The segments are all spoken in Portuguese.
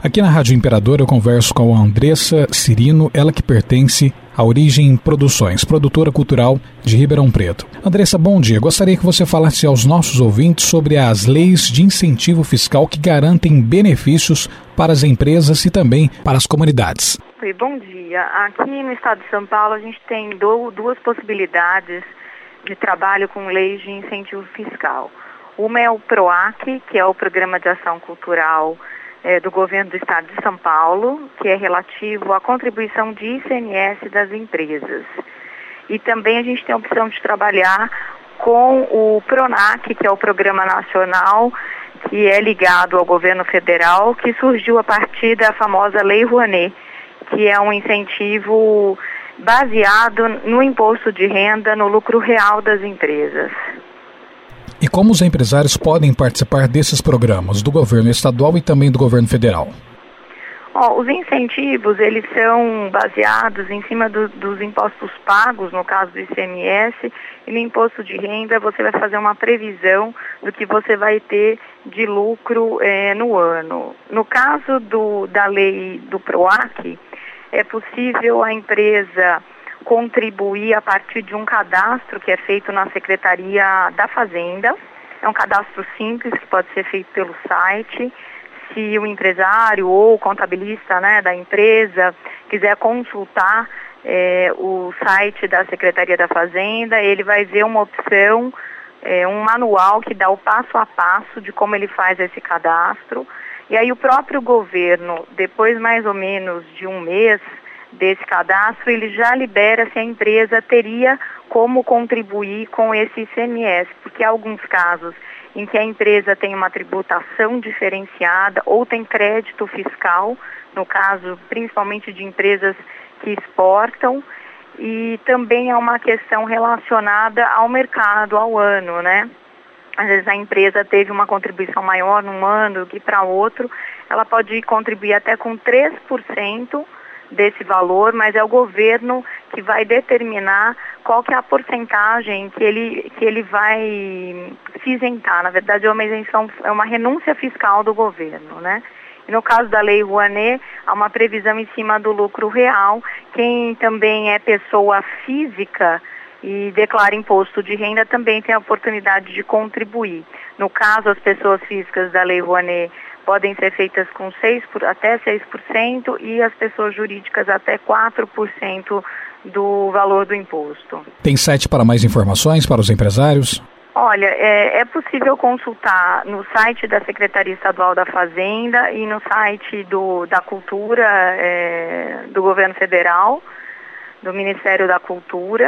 Aqui na Rádio Imperador eu converso com a Andressa Cirino, ela que pertence à Origem Produções, produtora cultural de Ribeirão Preto. Andressa, bom dia. Gostaria que você falasse aos nossos ouvintes sobre as leis de incentivo fiscal que garantem benefícios para as empresas e também para as comunidades. Bom dia. Aqui no estado de São Paulo a gente tem duas possibilidades de trabalho com leis de incentivo fiscal. Uma é o PROAC, que é o Programa de Ação Cultural do Governo do Estado de São Paulo, que é relativo à contribuição de ICMS das empresas. E também a gente tem a opção de trabalhar com o PRONAC, que é o Programa Nacional, que é ligado ao Governo Federal, que surgiu a partir da famosa Lei Rouanet, que é um incentivo baseado no imposto de renda, no lucro real das empresas. E como os empresários podem participar desses programas do governo estadual e também do governo federal? Os incentivos, eles são baseados em cima dos impostos pagos, no caso do ICMS, e no imposto de renda você vai fazer uma previsão do que você vai ter de lucro no ano. No caso da lei do PROAC, é possível a empresa contribuir a partir de um cadastro que é feito na Secretaria da Fazenda. É um cadastro simples que pode ser feito pelo site. Se o empresário ou o contabilista, da empresa quiser consultar o site da Secretaria da Fazenda, ele vai ver uma opção, um manual que dá o passo a passo de como ele faz esse cadastro. E aí o próprio governo, depois mais ou menos de um mês desse cadastro, ele já libera se a empresa teria como contribuir com esse ICMS, porque há alguns casos em que a empresa tem uma tributação diferenciada ou tem crédito fiscal, no caso principalmente de empresas que exportam, e também é uma questão relacionada ao mercado, ao ano, Às vezes a empresa teve uma contribuição maior num ano do que para outro, ela pode contribuir até com 3% desse valor, mas é o governo que vai determinar qual que é a porcentagem que ele vai se isentar. Na verdade, é uma isenção, é uma renúncia fiscal do governo, E no caso da Lei Rouanet, há uma previsão em cima do lucro real. Quem também é pessoa física e declara imposto de renda também tem a oportunidade de contribuir. No caso, as pessoas físicas da Lei Rouanet podem ser feitas com até 6% e as pessoas jurídicas até 4% do valor do imposto. Tem site para mais informações para os empresários? Olha, é possível consultar no site da Secretaria Estadual da Fazenda e no site da Cultura do Governo Federal, do Ministério da Cultura.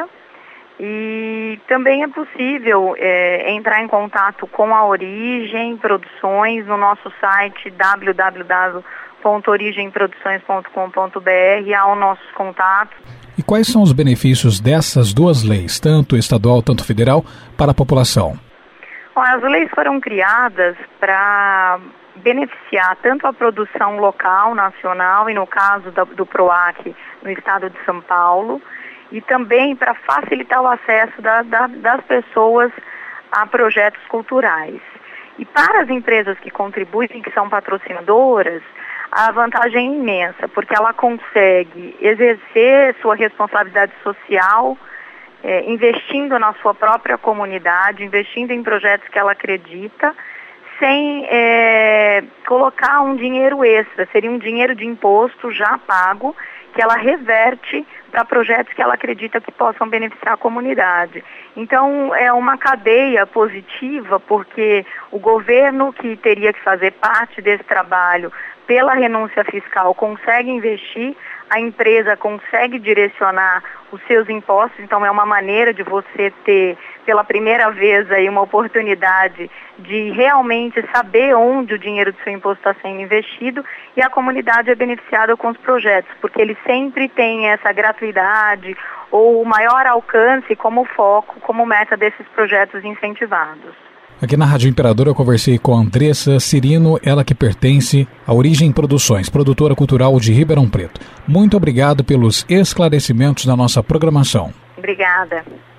E também é possível entrar em contato com a Origem Produções no nosso site www.origemproduções.com.br, há os nossos contatos. E quais são os benefícios dessas duas leis, tanto estadual, tanto federal, para a população? As leis foram criadas para beneficiar tanto a produção local, nacional, e no caso do PROAC no estado de São Paulo, e também para facilitar o acesso das pessoas a projetos culturais. E para as empresas que contribuem, que são patrocinadoras, a vantagem é imensa, porque ela consegue exercer sua responsabilidade social, investindo na sua própria comunidade, investindo em projetos que ela acredita, sem colocar um dinheiro extra. Seria um dinheiro de imposto já pago, que ela reverte para projetos que ela acredita que possam beneficiar a comunidade. Então, é uma cadeia positiva, porque o governo, que teria que fazer parte desse trabalho pela renúncia fiscal, consegue investir, a empresa consegue direcionar os seus impostos, então é uma maneira de você ter, pela primeira vez, aí, uma oportunidade de realmente saber onde o dinheiro do seu imposto está sendo investido, e a comunidade é beneficiada com os projetos, porque ele sempre tem essa gratuidade ou o maior alcance como foco, como meta desses projetos incentivados. Aqui na Rádio Imperador eu conversei com a Andressa Cirino, ela que pertence à Origem Produções, produtora cultural de Ribeirão Preto. Muito obrigado pelos esclarecimentos da nossa programação. Obrigada.